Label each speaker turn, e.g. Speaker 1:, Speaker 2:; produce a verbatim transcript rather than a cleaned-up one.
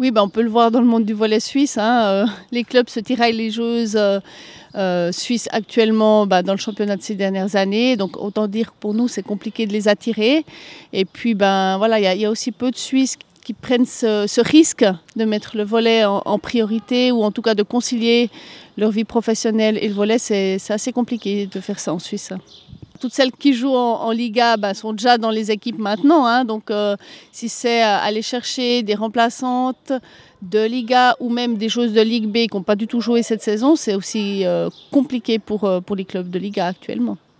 Speaker 1: Oui, bah, on peut le voir dans le monde du volley suisse, hein, heu, les clubs se tiraillent les joueuses, heu heu, suisses actuellement, bah, dans le championnat de ces dernières années. Donc autant dire que pour nous, c'est compliqué de les attirer. Et puis, ben, voilà, il y a il y a aussi peu de Suisses qui prennent ce ce risque de mettre le volley en en priorité ou en tout cas de concilier leur vie professionnelle et le volley. C'est c'est assez compliqué de faire ça en Suisse. Toutes celles qui jouent en, en Liga bah, sont déjà dans les équipes maintenant. Hein, donc, euh, si c'est euh, aller chercher des remplaçantes de Liga ou même des joueuses de Ligue B qui n'ont pas du tout joué cette saison, c'est aussi euh, compliqué pour, euh, pour les clubs de Liga actuellement.